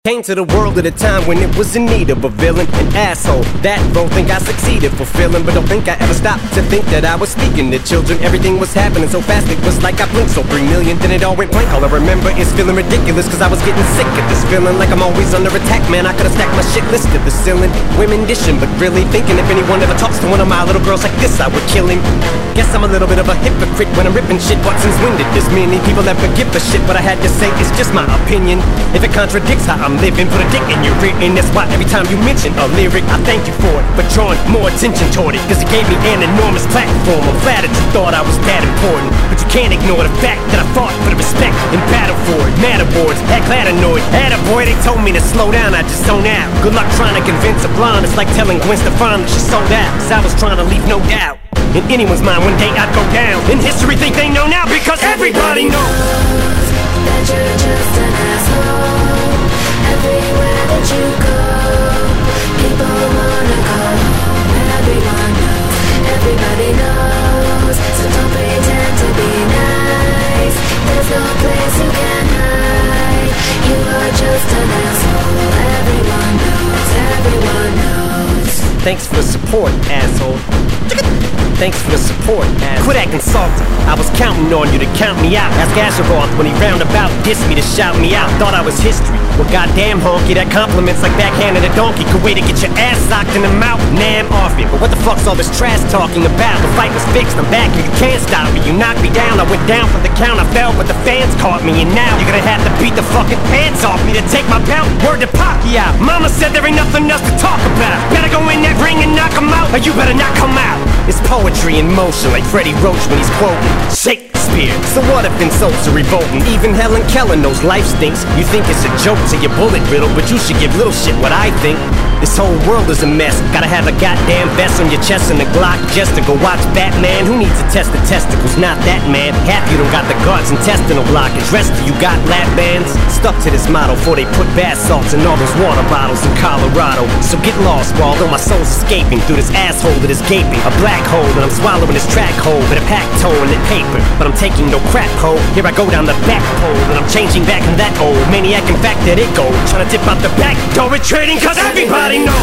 Came to the world at a time when it was in need of a villain, an asshole. That role think I succeeded fulfilling, but don't think I ever stopped to think that I was speaking to children. Everything was happening so fast it was like I blinked. So 3 million, then it all went blank. All I remember is feeling ridiculous, cause I was getting sick of this feeling like I'm always under attack. Man, I could've stacked my shit list to the ceiling. Women dishing, but really thinking if anyone ever talks to one of my little girls like this, I would kill him. Guess I'm a little bit of a hypocrite when I'm ripping shit. What since when did this many people ever give a shit? What I had to say is just my opinion. If it contradicts how I'm living, put a dick in your ear, and that's why every time you mention a lyric, I thank you for it, for drawing more attention toward it, cause it gave me an enormous platform. I'm flattered you thought I was that important, but you can't ignore the fact that I fought for the respect and battle for it. Mad awards, heck glad annoyed. Attaboy, they told me to slow down, I just zone out. Good luck trying to convince a blonde, it's like telling Gwen Stefani that she sold out, cause I was trying to leave no doubt in anyone's mind one day I'd go down. In history think they know now because everybody knows that you're just an asshole. Everywhere that you go, people wanna go home. Everyone knows, everybody knows. So don't pretend to be nice. There's no place you can hide. You are just an asshole. Everyone knows, everyone knows. Thanks for the support, asshole. Thanks for the support, asshole. Quit acting salty. I was counting on you to count me out. Ask Azeroth when he roundabout dissed me to shout me out. Thought I was history. Well, goddamn honky, that compliments like backhanded a donkey. Could wait to get your ass socked in the mouth. Nah, I'm off it. But what the fuck's all this trash talking about? The fight was fixed. I'm back and you can't stop me. You knocked me down. I went down for the count. I fell, but the fans caught me. And now you're gonna have to beat the fucking pants off me to take my belt. Word to Pacquiao. Mama said there ain't nothing else to talk about. Better go in that ring and knock him out, or you better not come out. It's poetry in motion like Freddie Roach when he's quoting Shakespeare. So what if insults are revolting? Even Helen Keller knows life stinks. You think it's a joke to your bullet riddle, but you should give little shit what I think. This whole world is a mess. Gotta have a goddamn vest on your chest and a Glock just to go watch Batman. Who needs to test the testicles? Not that man. Half you don't got the guards intestinal blockage. Rest of you got lap bands. Stuck to this motto before they put bath salts in all those water bottles in Colorado. So get lost, while although my soul's escaping through this asshole that is gaping. A black hole that I'm swallowing this track hole with a pack toe in the paper. But I'm taking no crap hole. Here I go down the back pole and I'm changing back in that old maniac. In fact that it go trying to dip out the back door retreating, cause everybody knows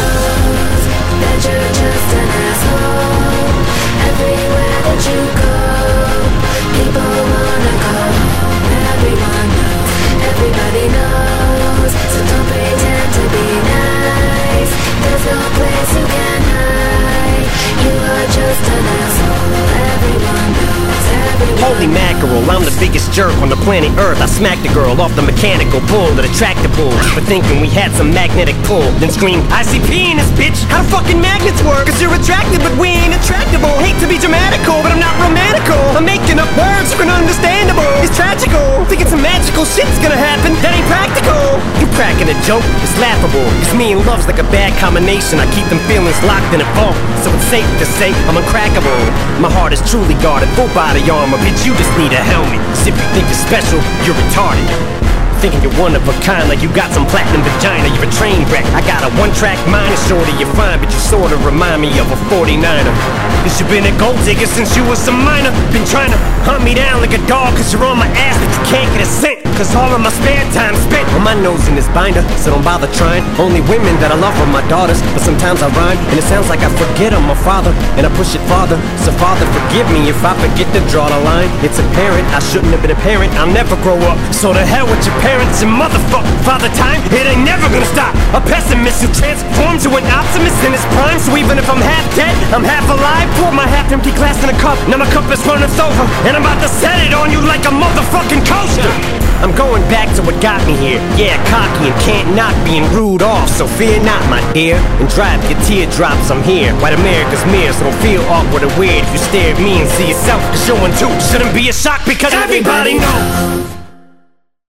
that you're just an asshole. Everywhere that you go, people wanna go home. Everyone knows, everybody knows. So don't pretend to be nice. There's no place you can hide. You are just an asshole. Everyone knows, everyone Holy mackerel, I'm the biggest jerk on the planet Earth. I smacked a girl off the mechanical bull that attracted bulls for thinking we had some magnetic pull. Then screamed, ICP in this bitch. How do fucking magnets work? Cause you're attracted but we ain't attractable. Hate to be dramatical, but I'm not romantical. I'm making up words for an understandable. It's tragical, thinking some magical shit's gonna happen. That ain't practical. You cracking a joke, it's laughable. Cause me and love's like a bad combination. I keep them feelings locked in a vault, so it's safe to say I'm uncrackable. My heart is truly guarded, full body armor. Bitch, you just need a helmet. Cause if you think you're special, you're retarded. Thinking you're one of a kind, like you got some platinum vagina. You're a train wreck. I got a one-track mind, and shorty you're fine, but you sorta remind me of a 49er. Cause you been a gold digger since you was a minor. Been trying to hunt me down like a dog, cause you're on my ass, but you can't get a cent. Cause all of my spare time spent on my nose in this binder, so don't bother trying. Only women that I love are my daughters, but sometimes I rhyme, and it sounds like I forget I'm a father, and I push it farther. So Father, forgive me if I forget to draw the line. It's apparent I shouldn't have been a parent. I'll never grow up, so to hell with your parents and motherfuck Father Time. It ain't never gonna stop. A pessimist who transforms to an optimist in his prime. So even if I'm half dead, I'm half alive. Pour my half-empty glass in a cup, now my cup is runneth over, and I'm about to set it on you like a motherfucking coaster. I'm going back to what got me here. Yeah, cocky and can't knock being rude off, so fear not, my dear. And drive your teardrops, I'm here. White America's mirror, so don't feel awkward or weird if you stare at me and see yourself. Cause you're one too shouldn't be a shock because everybody knows